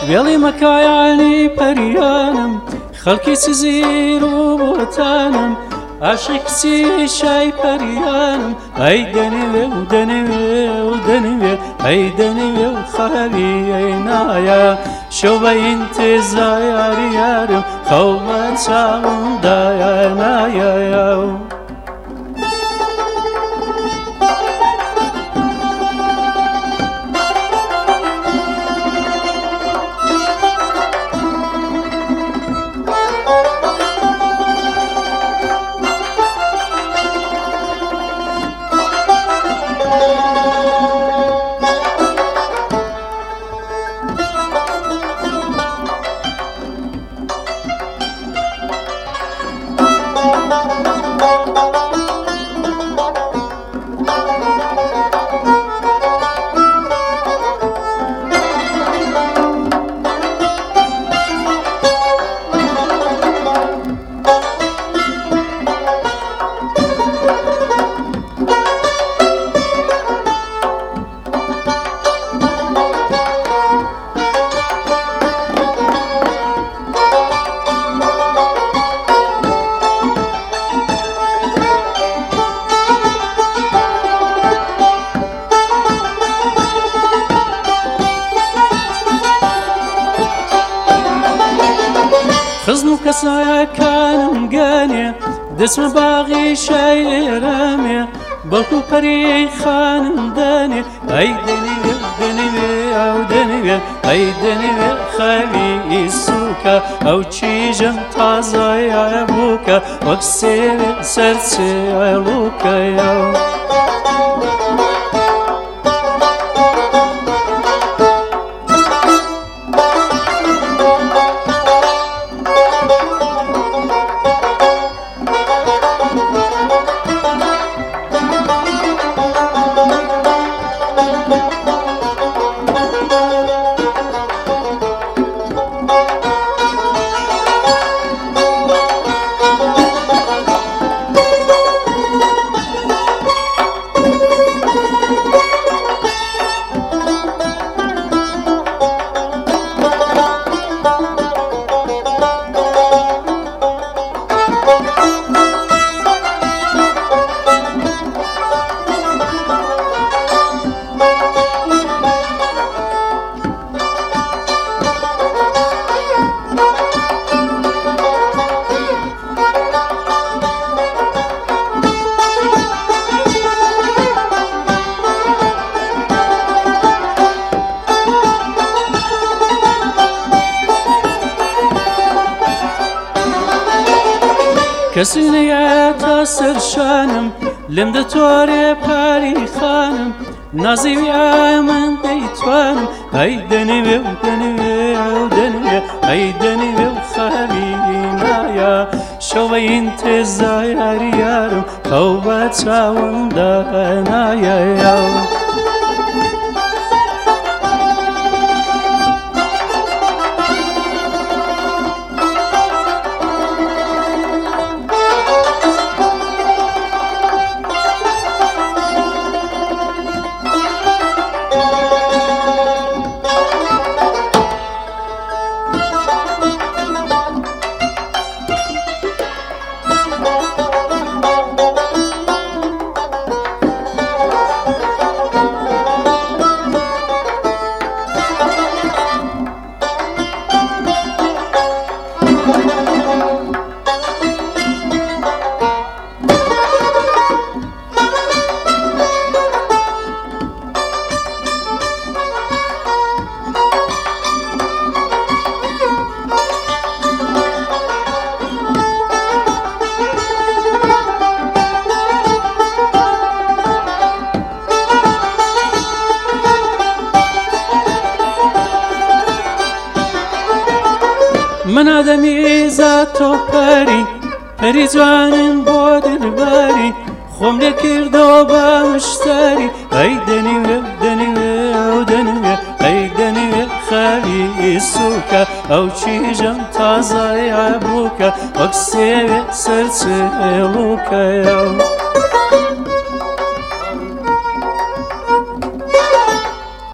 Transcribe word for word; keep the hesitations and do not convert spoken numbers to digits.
وێڵی مەکایانی پەریانم خەڵکی سزیر و بۆتانم عاشق کچی شای پەریانم ئەی دەنوێ و دەنوێ و دەنوێ ئەی دەنوێ و خەوی ئەی نایە شەو بە ئینتیزای یاری یارم خەو بە چاومدایە نایە خزن و کەسایەکانم گەنێ دەچمە باغی شایێرەمێ بەڵکو پەری خانم دەنێ ئەی دەنوێ دەنوێ ئەو دەنوێ ئەی دەنوێ خەوی سووکە ئەو چیژم تازایە بووکە وەک سێوێ سەرچێڵووکەیە کەسی نەیەتە سەرشانم لێم دەتوارێ پاری خانم نازیوی من دەیتوانم ئەی دەنوێ و دەنوێ و دەنوێ ئەی دەنوێ و خەوی نایە شەو بە ئینتیزای یاری یارم خەو بە چاومدا نایە من ئادەمی زاتۆ پەری پەری جوانم بۆ دلبەری خۆم لێ کردەوە بە مشتەری ئەی دەنوێ دەنوێ و دەنوێ ئەی دەنوێ خەوی سووکە ئەو چیژەم تازایە بووکە وەک سێوێ سەرچێڵووکەیە